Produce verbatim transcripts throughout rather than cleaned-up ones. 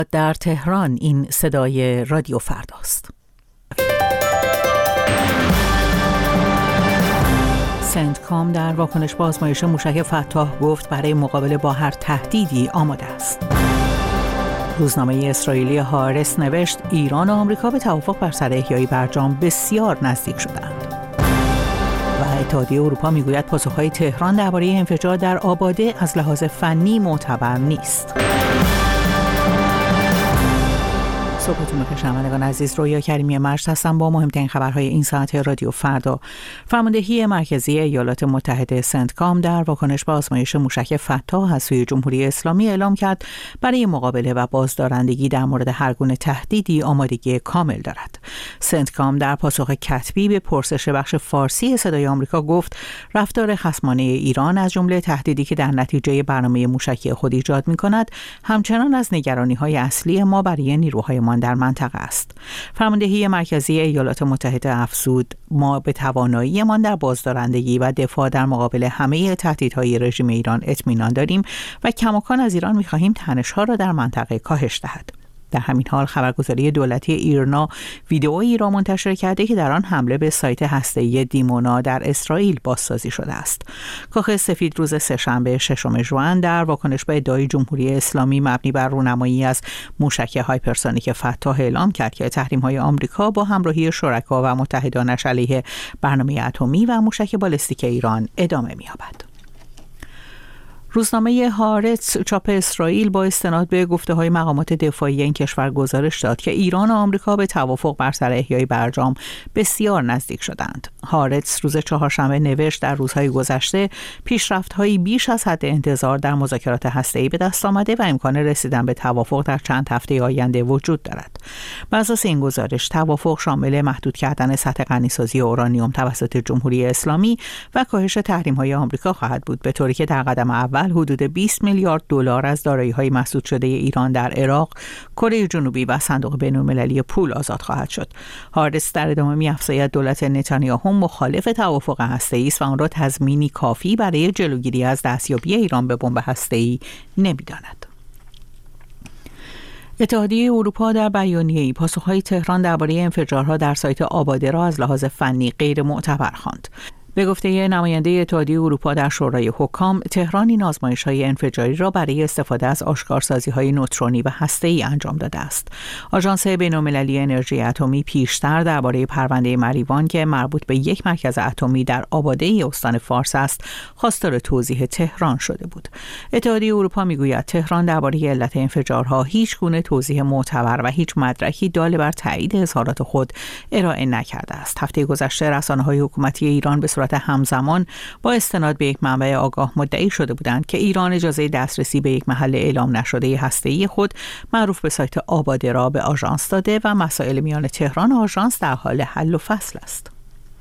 در تهران این صدای رادیو فرداست. سنتکام در واکنش به آزمایش موشک فتاح گفت برای مقابله با هر تهدیدی آماده است. روزنامه اسرائیلی هارتس نوشت ایران و آمریکا به توافق بر سر احیای برجام بسیار نزدیک شدند. و اتحادیه اروپا میگوید پاسخهای تهران درباره انفجار در آباده از لحاظ فنی معتبر نیست. صبحتون بخیر شنوندگان عزیز، رویا کریمی مجد هستم با مهمترین خبرهای این ساعت رادیو فردا. فرماندهی مرکزی ایالات متحده سنتکام در واکنش به آزمایش موشک فتاح از سوی جمهوری اسلامی اعلام کرد برای مقابله و بازدارندگی در مورد هر گونه تهدیدی آمادگی کامل دارد. سنتکام در پاسخ کتبی به پرسش بخش فارسی صدای آمریکا گفت رفتار خصمانه ایران از جمله تهدیدی که در نتیجه برنامه موشکی خود ایجاد می‌کند همچنان از نگرانی‌های اصلی ما برای نیروهای در منطقه است. فرماندهی مرکزی ایالات متحده افزود ما به تواناییمان در بازدارندگی و دفاع در مقابل همه تهدیدهای رژیم ایران اطمینان داریم و کماکان از ایران می‌خواهیم تنش‌ها را در منطقه کاهش دهد. در همین حال خبرگزاری دولتی ایرنا ویدئویی را منتشر کرده که در آن حمله به سایت هسته‌ای دیمونا در اسرائیل بازسازی شده است. کاخ سفید روز سه‌شنبه ششم ژوئن در واکنش به ادعای جمهوری اسلامی مبنی بر رونمایی از موشک هایپرسونیک فتاح اعلام کرد که تحریم‌های آمریکا با همراهی شرکا و متحدانش علیه برنامه اتمی و موشک بالستیک ایران ادامه می‌یابد. روزنامه هارتس چاپ اسرائیل با استناد به گفته‌های مقامات دفاعی این کشور گزارش داد که ایران و آمریکا به توافق بر سر احیای برجام بسیار نزدیک شدند. هارتس روز چهارشنبه نوشت در روزهای گذشته پیشرفت‌هایی بیش از حد انتظار در مذاکرات هسته‌ای به دست آمده و امکان رسیدن به توافق در چند هفته آینده وجود دارد. بر اساس این گزارش توافق شامل محدود کردن سطح غنیسازی اورانیوم توسط جمهوری اسلامی و کاهش تحریم‌های آمریکا خواهد بود، به طوری که در قدم اول حدود بیست میلیارد دلار از دارایی‌های مسدود شده ایران در عراق، کره جنوبی و صندوق بین‌المللی پول آزاد خواهد شد. هارتس در ادامه می‌افزاید دولت نتانیاهو مخالف توافق هسته‌ای است و آن را تضمینی کافی برای جلوگیری از دستیابی ایران به بمب هسته‌ای نمی‌داند. اتحادیه اروپا در بیانیه‌ای پاسخهای تهران درباره انفجارها در سایت آباده را از لحاظ فنی غیر معتبر خواند. به گفته نماینده اتحادیه اروپا در شورای حکام، تهران این آزمایش‌های انفجاری را برای استفاده از آشکارسازی‌های نوترونی و هسته‌ای انجام داده است. آژانس بین‌المللی انرژی اتمی پیشتر درباره پرونده مریوان که مربوط به یک مرکز اتمی در آباده استان فارس است، خواستار توضیح تهران شده بود. اتحادیه اروپا می‌گوید تهران درباره علت انفجارها هیچ گونه توضیح معتبر و هیچ مدرکی دال بر تایید اظهارات خود ارائه نکرده است. هفته گذشته رسانه‌های حکومتی ایران به صورت همزمان با استناد به یک منبع آگاه مدعی شده بودند که ایران اجازه دسترسی به یک محل اعلام نشده هسته‌ای خود معروف به سایت آباده را به آژانس داده و مسائل میان تهران و آژانس در حال حل و فصل است.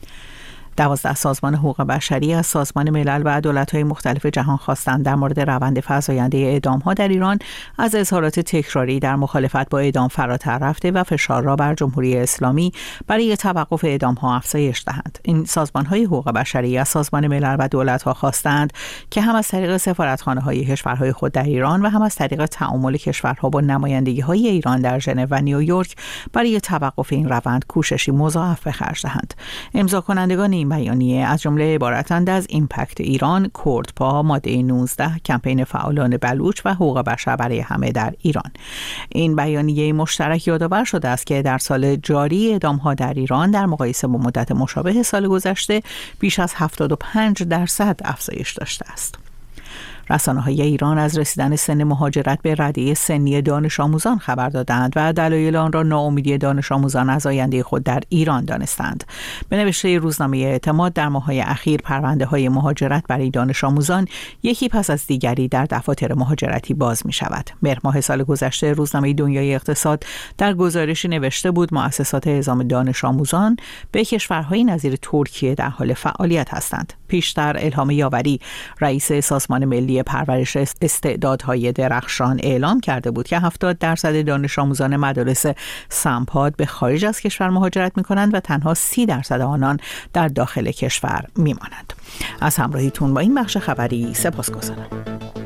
دوازده سازمان حقوق بشری از سازمان ملل و دولت‌های مختلف جهان خواستند در مورد روند فزاینده اعدام‌ها در ایران از اظهارات تکراری در مخالفت با اعدام فراتر رفته و فشار را بر جمهوری اسلامی برای توقف اعدام‌ها افزایش دهند. این سازمان‌های حقوق بشری از سازمان ملل و دولت‌ها خواستند که هم از طریق سفارتخانه‌های کشورهای خود در ایران و هم از طریق تعامل کشورها با نمایندگی‌های ایران در ژنو و نیویورک برای توقف این روند کوششی مضاعف به خرج دهند. امضا کنندگان این بیانیه از جمله عبارتند از ایمپکت ایران، کردپا، ماده نوزده، کمپین فعالان بلوچ و حقوق بشر برای همه در ایران. این بیانیه مشترک یادآور شده است که در سال جاری اعدام‌ها در ایران در مقایسه با مدت مشابه سال گذشته بیش از هفتاد و پنج درصد افزایش داشته است. رسانه‌های ایران از رسیدن سن مهاجرت به رده سنی دانش آموزان خبر دادند و دلایل آن را ناامیدی دانش آموزان از آینده خود در ایران دانستند. به نوشته روزنامه اعتماد در ماه‌های اخیر پرونده‌های مهاجرت برای دانش آموزان یکی پس از دیگری در دفاتر مهاجرتی باز می‌شود. مهر ماه سال گذشته روزنامه دنیای اقتصاد در گزارشی نوشته بود مؤسسات اعزام دانش آموزان به کشورهای نظیر ترکیه در حال فعالیت هستند. پیشتر الهام یاوری رئیس سازمان ملی پرورش استعدادهای درخشان اعلام کرده بود که هفتاد درصد دانش آموزان مدارس سمپاد به خارج از کشور مهاجرت می‌کنند و تنها سی درصد آنان در داخل کشور می‌مانند. از همراهیتون با این بخش خبری سپاسگزارم.